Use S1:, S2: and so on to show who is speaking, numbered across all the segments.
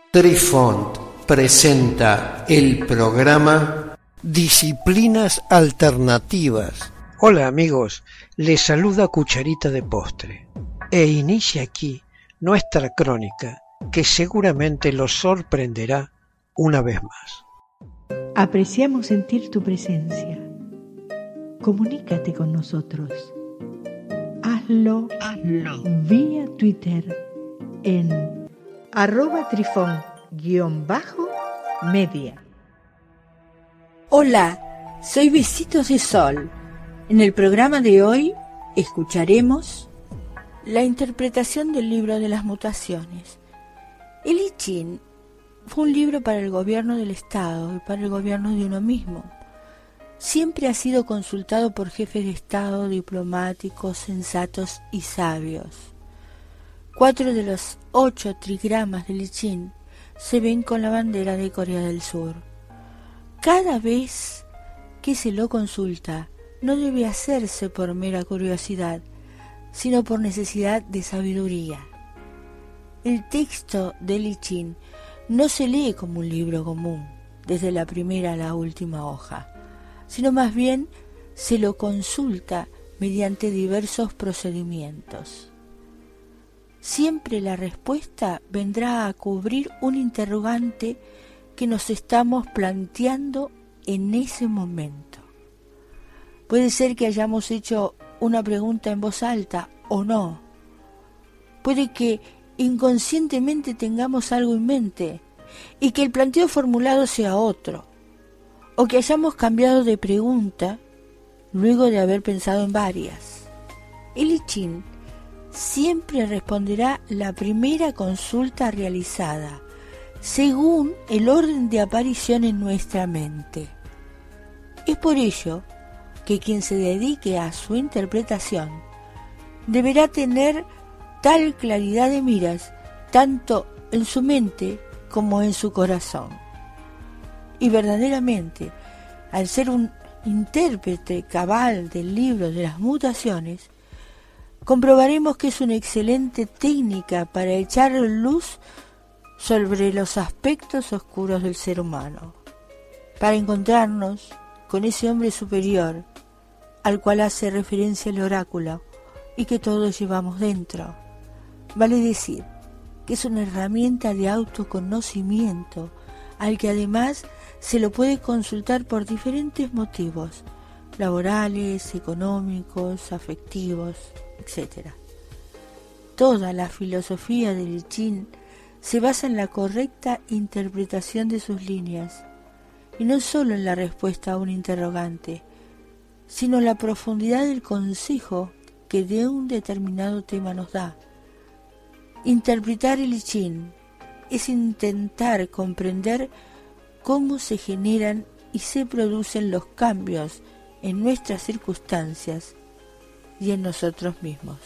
S1: Trifont presenta el programa Disciplinas Alternativas. Hola amigos, les saluda Cucharita de Postre e inicia aquí nuestra crónica que seguramente los sorprenderá una vez más.
S2: Apreciamos sentir tu presencia. Comunícate con nosotros. Hazlo vía Twitter en @trifon_media.
S3: Hola, soy Besitos de Sol. En el programa de hoy escucharemos la interpretación del libro de las mutaciones. El I Ching fue un libro para el gobierno del Estado y para el gobierno de uno mismo. Siempre ha sido consultado por jefes de Estado, diplomáticos, sensatos y sabios. 4 de los 8 trigramas del I Ching se ven con la bandera de Corea del Sur. Cada vez que se lo consulta, no debe hacerse por mera curiosidad, sino por necesidad de sabiduría. El texto del I Ching no se lee como un libro común, desde la primera a la última hoja, sino más bien se lo consulta mediante diversos procedimientos. Siempre la respuesta vendrá a cubrir un interrogante que nos estamos planteando en ese momento. Puede ser que hayamos hecho una pregunta en voz alta o no. Puede que inconscientemente tengamos algo en mente y que el planteo formulado sea otro, o que hayamos cambiado de pregunta luego de haber pensado en varias. El I Ching siempre responderá la primera consulta realizada, según el orden de aparición en nuestra mente. Es por ello que quien se dedique a su interpretación deberá tener tal claridad de miras, tanto en su mente como en su corazón. Y verdaderamente, al ser un intérprete cabal del libro de las mutaciones, comprobaremos que es una excelente técnica para echar luz sobre los aspectos oscuros del ser humano, para encontrarnos con ese hombre superior al cual hace referencia el oráculo y que todos llevamos dentro. Vale decir que es una herramienta de autoconocimiento al que además se lo puede consultar por diferentes motivos, laborales, económicos, afectivos, etc. Toda la filosofía del I Ching se basa en la correcta interpretación de sus líneas, y no solo en la respuesta a un interrogante, sino en la profundidad del consejo que de un determinado tema nos da. Interpretar el I Ching es intentar comprender cómo se generan y se producen los cambios en nuestras circunstancias y en nosotros mismos.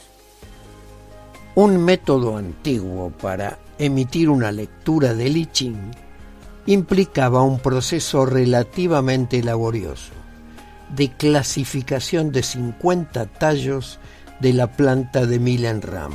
S1: Un método antiguo para emitir una lectura del I Ching implicaba un proceso relativamente laborioso de clasificación de 50 tallos de la planta de mil en rama.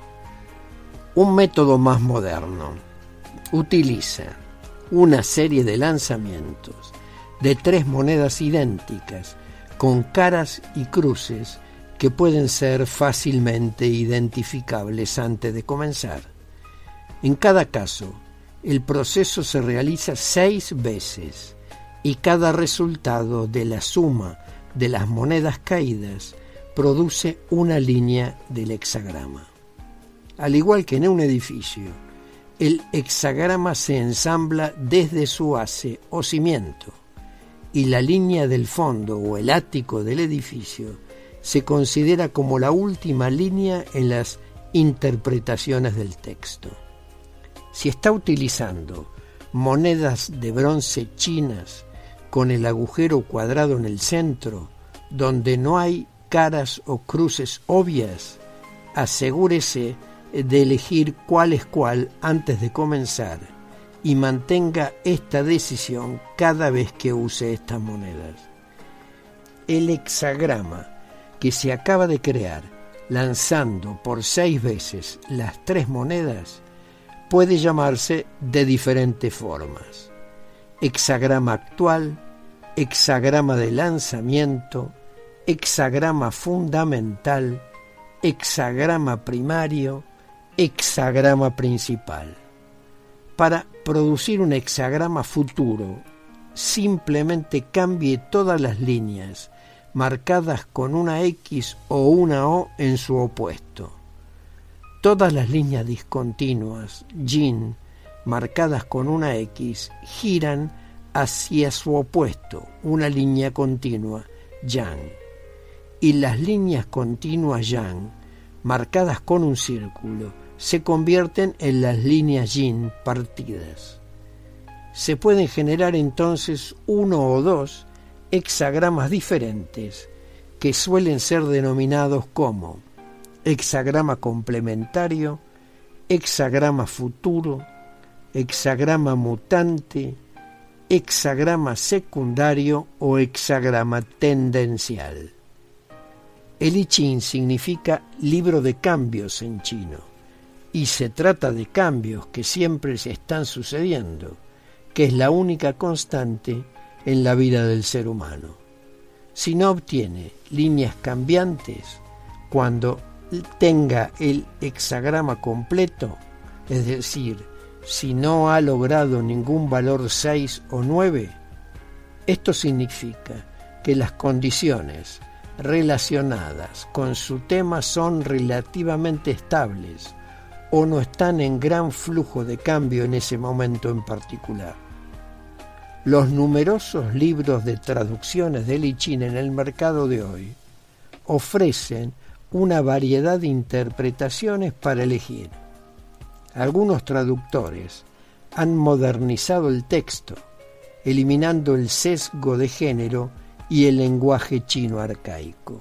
S1: Un método más moderno utiliza una serie de lanzamientos de 3 monedas idénticas con caras y cruces que pueden ser fácilmente identificables antes de comenzar. En cada caso, el proceso se realiza 6 veces y cada resultado de la suma de las monedas caídas produce una línea del hexagrama. Al igual que en un edificio, el hexagrama se ensambla desde su base o cimiento, y la línea del fondo o el ático del edificio se considera como la última línea en las interpretaciones del texto. Si está utilizando monedas de bronce chinas con el agujero cuadrado en el centro, donde no hay caras o cruces obvias, asegúrese de elegir cuál es cuál antes de comenzar y mantenga esta decisión cada vez que use estas monedas. El hexagrama que se acaba de crear lanzando por 6 veces las 3 monedas puede llamarse de diferentes formas: hexagrama actual, hexagrama de lanzamiento, hexagrama fundamental, hexagrama primario, hexagrama principal. Para producir un hexagrama futuro, simplemente cambie todas las líneas marcadas con una X o una O en su opuesto. Todas las líneas discontinuas, yin, marcadas con una X, giran hacia su opuesto, una línea continua, yang. Y las líneas continuas yang, marcadas con un círculo, se convierten en las líneas yin partidas. Se pueden generar entonces uno o dos hexagramas diferentes, que suelen ser denominados como hexagrama complementario, hexagrama futuro, hexagrama mutante, hexagrama secundario o hexagrama tendencial. El I Ching significa libro de cambios en chino, y se trata de cambios que siempre se están sucediendo, que es la única constante en la vida del ser humano. Si no obtiene líneas cambiantes, cuando tenga el hexagrama completo, es decir, si no ha logrado ningún valor 6 o 9, esto significa que las condiciones relacionadas con su tema son relativamente estables o no están en gran flujo de cambio en ese momento en particular. Los numerosos libros de traducciones del I Ching en el mercado de hoy ofrecen una variedad de interpretaciones para elegir. Algunos traductores han modernizado el texto, eliminando el sesgo de género y el lenguaje chino arcaico.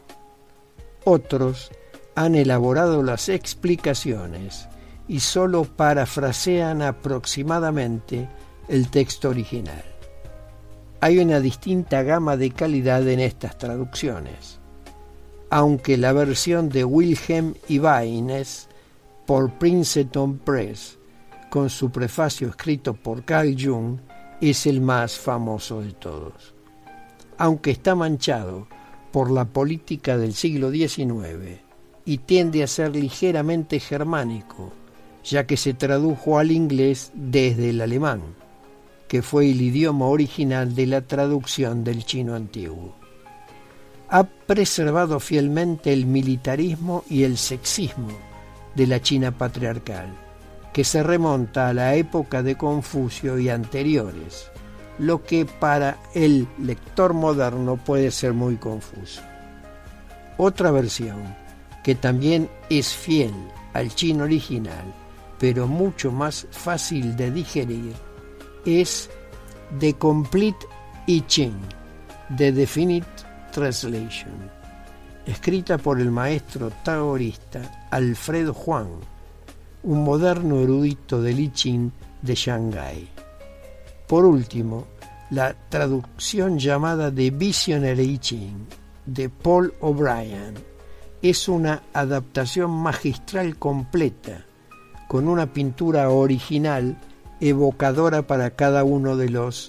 S1: Otros han elaborado las explicaciones y solo parafrasean aproximadamente el texto original. Hay una distinta gama de calidad en estas traducciones, aunque la versión de Wilhelm Ibáñez por Princeton Press, con su prefacio escrito por Carl Jung, es el más famoso de todos. Aunque está manchado por la política del siglo XIX y tiende a ser ligeramente germánico, ya que se tradujo al inglés desde el alemán, que fue el idioma original de la traducción del chino antiguo. Ha preservado fielmente el militarismo y el sexismo de la China patriarcal, que se remonta a la época de Confucio y anteriores, lo que para el lector moderno puede ser muy confuso. Otra versión, que también es fiel al chino original, pero mucho más fácil de digerir, es The Complete I Ching, The Definite Translation, escrita por el maestro taoísta Alfredo Huang, un moderno erudito del I Ching de Shanghái. Por último, la traducción llamada The Visionary I Ching de Paul O'Brien es una adaptación magistral completa, con una pintura original evocadora para cada uno de los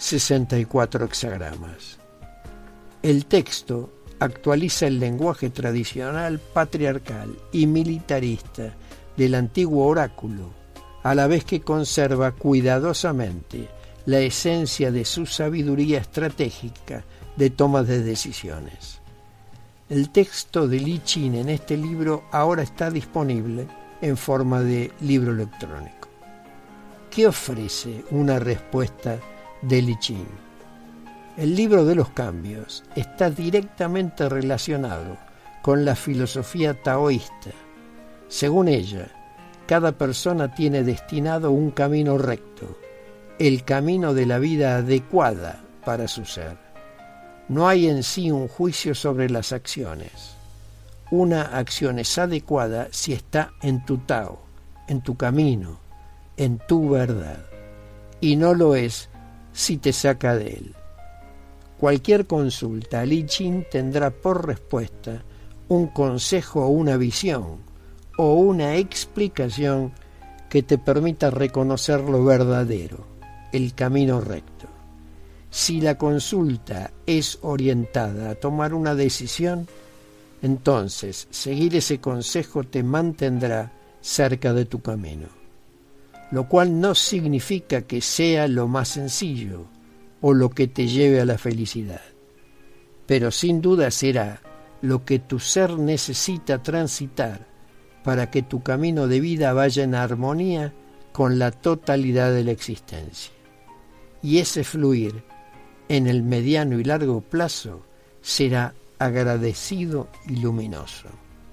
S1: 64 hexagramas. El texto actualiza el lenguaje tradicional, patriarcal y militarista del antiguo oráculo, a la vez que conserva cuidadosamente la esencia de su sabiduría estratégica de toma de decisiones. El texto del I Ching en este libro ahora está disponible en forma de libro electrónico. ¿Qué ofrece una respuesta del I Ching? El libro de los cambios está directamente relacionado con la filosofía taoísta. Según ella, cada persona tiene destinado un camino recto, el camino de la vida adecuada para su ser. No hay en sí un juicio sobre las acciones. Una acción es adecuada si está en tu Tao, en tu camino, en tu verdad, y no lo es si te saca de él. Cualquier consulta al I Ching tendrá por respuesta un consejo o una visión o una explicación que te permita reconocer lo verdadero, el camino recto. Si la consulta es orientada a tomar una decisión, entonces seguir ese consejo te mantendrá cerca de tu camino, lo cual no significa que sea lo más sencillo o lo que te lleve a la felicidad, pero sin duda será lo que tu ser necesita transitar para que tu camino de vida vaya en armonía con la totalidad de la existencia. Y ese fluir en el mediano y largo plazo será agradecido y luminoso.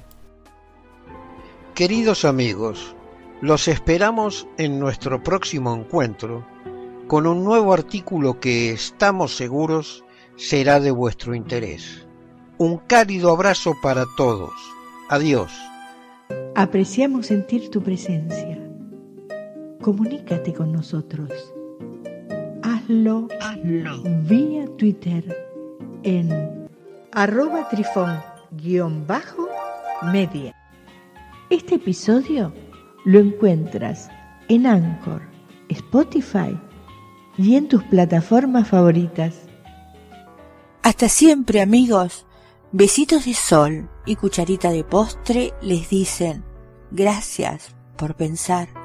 S1: Queridos amigos, los esperamos en nuestro próximo encuentro con un nuevo artículo que estamos seguros será de vuestro interés. Un cálido abrazo para todos. Adiós.
S2: Apreciamos sentir tu presencia. Comunícate con nosotros. Hazlo vía Twitter en @trifón_media. Este episodio lo encuentras en Anchor, Spotify y en tus plataformas favoritas.
S3: Hasta siempre, amigos. Besitos de sol y cucharita de postre les dicen gracias por pensar.